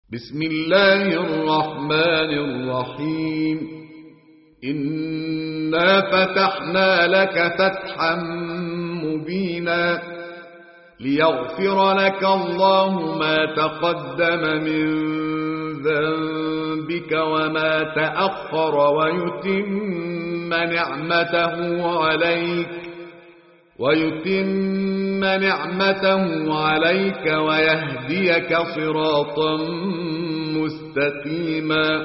بسم الله الرحمن الرحيم. إنا فتحنا لك فتحا مبينا ليغفر لك الله ما تقدم من ذنبك وما تأخر ويتم نعمته عليك ويهديك صراطا مستقيما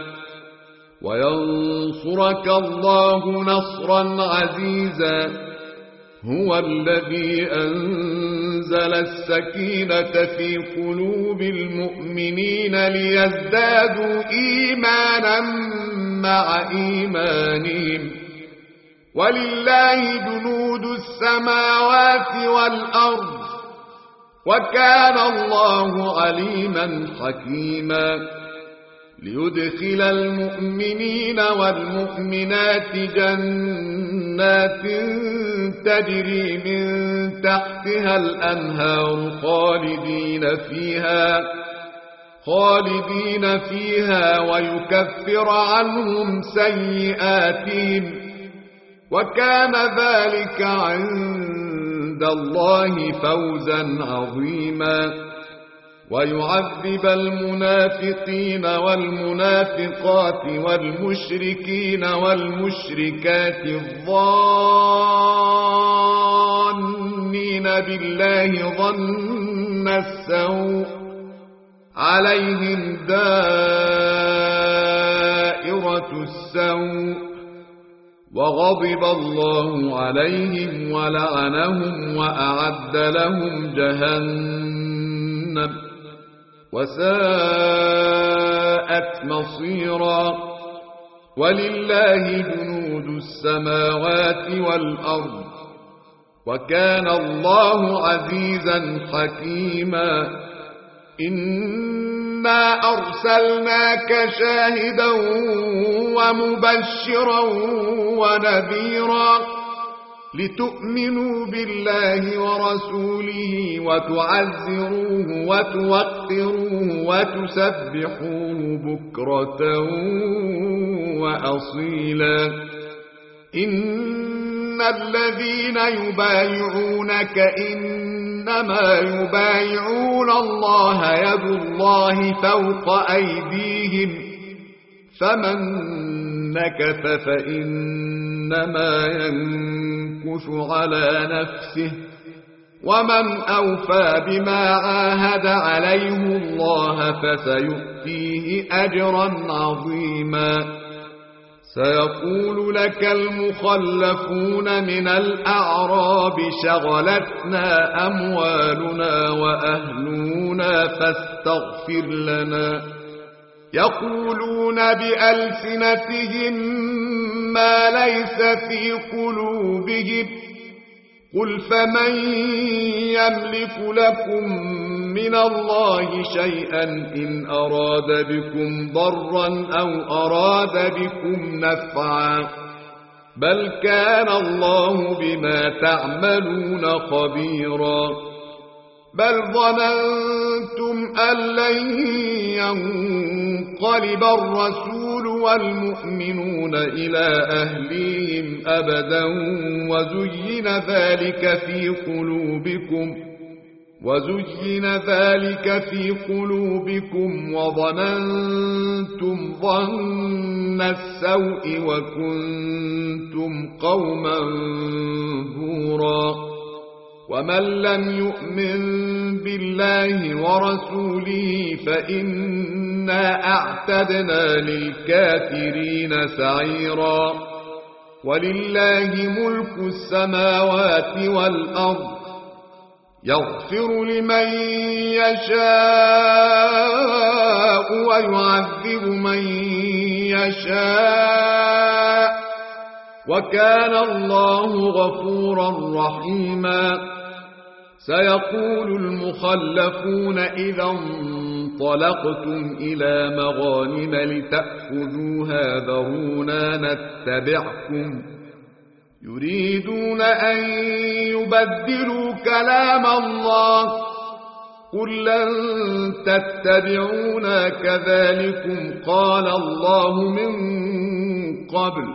وينصرك الله نصرا عزيزا. هو الذي أنزل السكينة في قلوب المؤمنين ليزدادوا إيمانا مع إيمانهم ولله جنود السماوات والأرض وكان الله عليما حكيما. ليدخل المؤمنين والمؤمنات جنات تجري من تحتها الأنهار خالدين فيها ويكفر عنهم سيئاتهم وكان ذلك عند الله فوزا عظيما. ويعذب المنافقين والمنافقات والمشركين والمشركات الظانين بالله ظن السوء عليهم دائرة السوء وغضب الله عليهم ولعنهم وأعد لهم جهنم وساءت مصيرا. ولله جنود السماوات والأرض وكان الله عزيزا حكيما. إنا أرسلناك شاهدا ومبشرا ونذيرا لتؤمنوا بالله ورسوله وتعزروه وتوقروه وتسبحوه بكرة وأصيلا. إن الذين يبايعونك إنما يبايعون الله يد الله فوق أيديهم فمن نكث فإنما ينكث على نفسه ومن أوفى بما عاهد عليه الله فسيؤتيه أجرا عظيما. سيقول لك المخلفون من الأعراب شغلتنا أموالنا وأهلنا فاستغفر لنا. يقولون بألسنتهم ما ليس في قلوبهم قل فمن يملك لكم من الله شيئا إن أراد بكم ضرا أو أراد بكم نفعا بل كان الله بما تعملون خبيرا. بل ظننتم أن لن ينقلب الرسول والمؤمنون إلى أهليهم أبدا وزين ذلك في قلوبكم وظننتم ظن السوء وكنتم قوما بورا. ومن لم يؤمن بالله ورسوله فإنا أعتدنا للكافرين سعيرا. ولله ملك السماوات والأرض يغفر لمن يشاء ويعذب من يشاء وكان الله غفورا رحيما. سيقول المخلفون إذا انطلقتم إلى مغانم لتأخذوها ذرونا نتبعكم يريدون أن يبدلوا كلام الله قل لن تتبعونا كذلكم قال الله من قبل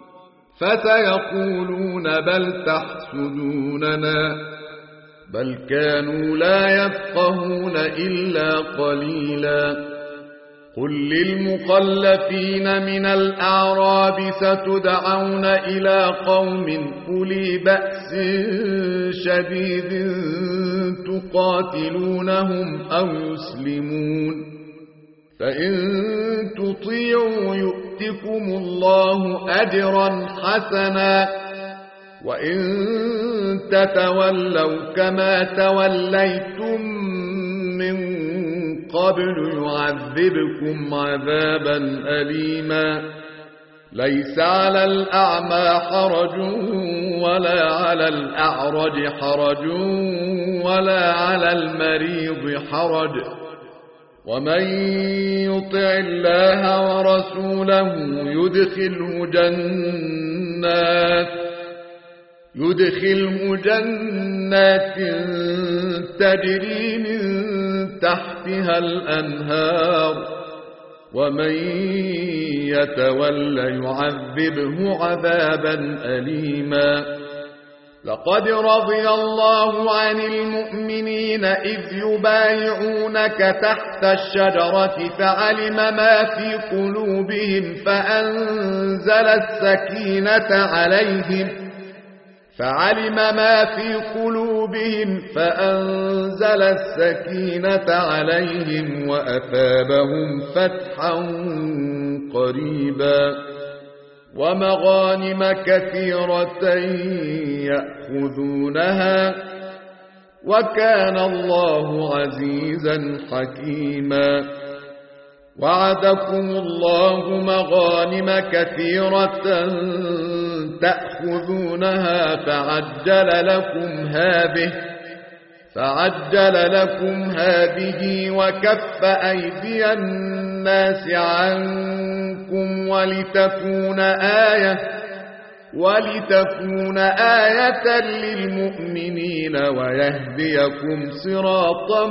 فسيقولون بل تحسدوننا بل كانوا لا يفقهون إلا قليلا قل للمخلفين من الأعراب ستدعون إلى قوم أولي بأس شديد تقاتلونهم أو يسلمون فإن تطيعوا يؤتكم الله أجرا حسنا وإن تتولوا كما توليتم من قبل يعذبكم عذابا أليما ليس على الأعمى حرج ولا على الأعرج حرج ولا على المريض حرج ومن يطع الله ورسوله يدخله جنات تجري من تحتها الأنهار ومن يتول يعذبه عذابا أليما لقد رضي الله عن المؤمنين إذ يبايعونك تحت الشجرة فعلم ما في قلوبهم فأنزل السكينة عليهم وأثابهم فتحا قريبا ومغانم كثيرة يأخذونها وكان الله عزيزا حكيما وعدكم الله مغانم كثيرة تأخذونها فعجل لكم هذه وكف أيدي الناس عنكم ولتكون آية للمؤمنين ويهديكم صراطا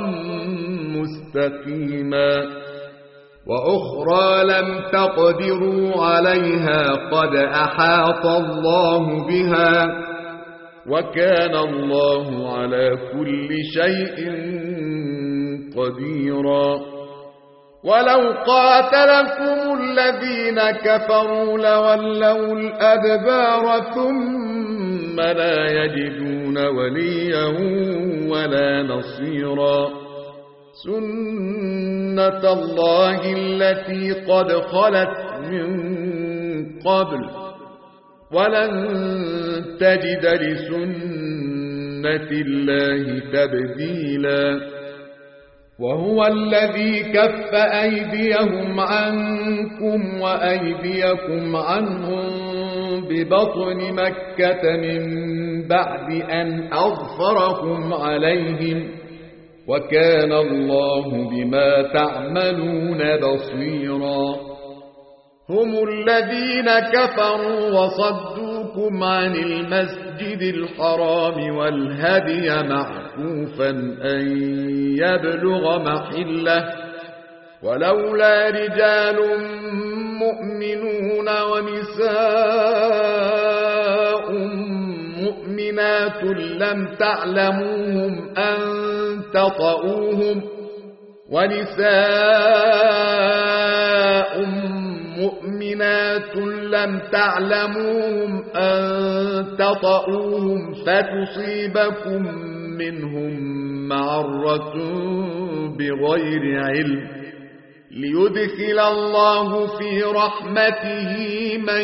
مستقيما وأخرى لم تقدروا عليها قد أحاط الله بها وكان الله على كل شيء قديرا ولو قاتلكم الذين كفروا لولوا الأدبار ثم لا يجدون وليا ولا نصيرا سنة الله التي قد خلت من قبل ولن تجد لسنة الله تبديلا وهو الذي كف أيديهم عنكم وأيديكم عنهم ببطن مكة من بعد أن أظفركم عليهم وكان الله بما تعملون بصيرا هم الذين كفروا وصدوكم عن المسجد الحرام والهدي معكوفا أن يبلغ محله ولولا رجال مؤمنون ونساء مؤمنات لم تعلموهم أن تطؤوهم فتصيبكم منهم معرة بغير علم ليدخل الله في رحمته من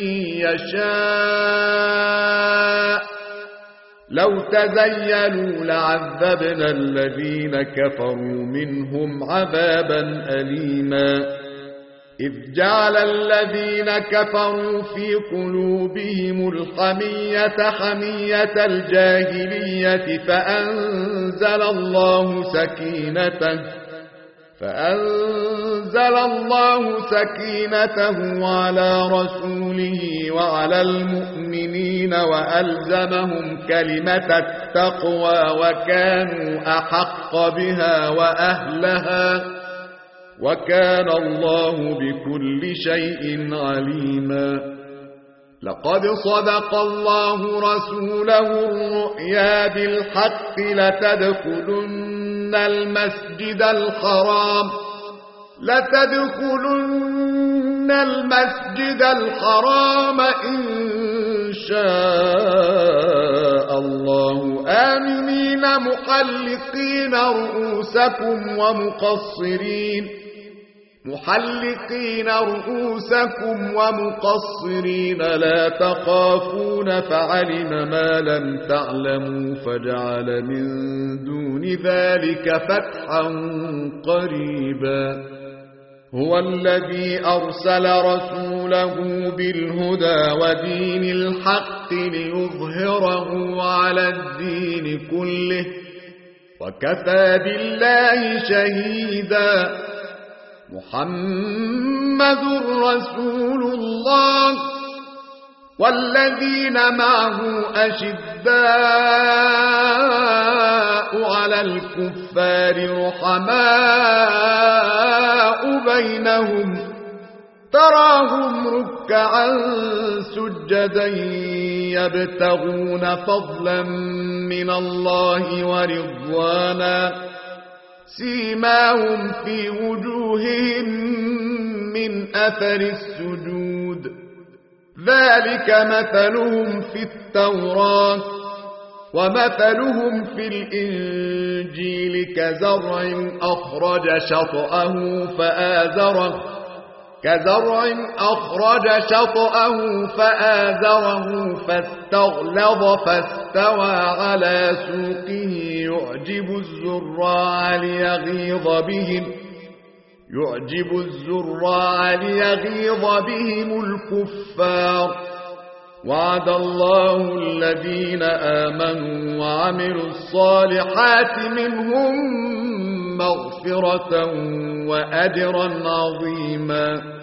يشاء لو تزيلوا لعذبنا الذين كفروا منهم عذابا أليما إذ جعل الذين كفروا في قلوبهم الحمية حمية الجاهلية فأنزل الله سكينته على رسوله وعلى المؤمنين المتقين وألزمهم كلمة التقوى وكانوا أحق بها وأهلها وكان الله بكل شيء عليما. لقد صدق الله رسوله الرؤيا بالحق لتدخلن المسجد الحرام إن شاء الله آمنين محلقين رؤوسكم ومقصرين لا تخافون فعلم ما لم تعلموا فجعل من دون ذلك فتحا قريبا. هو الذي أرسل رسوله بالهدى ودين الحق ليظهره على الدين كله وكفى بالله شهيدا. محمد رسول الله والذين معه أشداء على الكفار رحماء بينهم تراهم ركعا سجدا يبتغون فضلا من الله ورضوانا سيماهم في وجوههم من أثر السجود ذلك مثلهم في التوراة ومثلهم في الإنجيل كزرع أخرج شطأه فآزره فاستغلظ فاستوى على سوقه يعجب الزراع ليغيظ بهم الكفار. وعد الله الذين آمنوا وعملوا الصالحات منهم مغفرة وأجرا عظيما.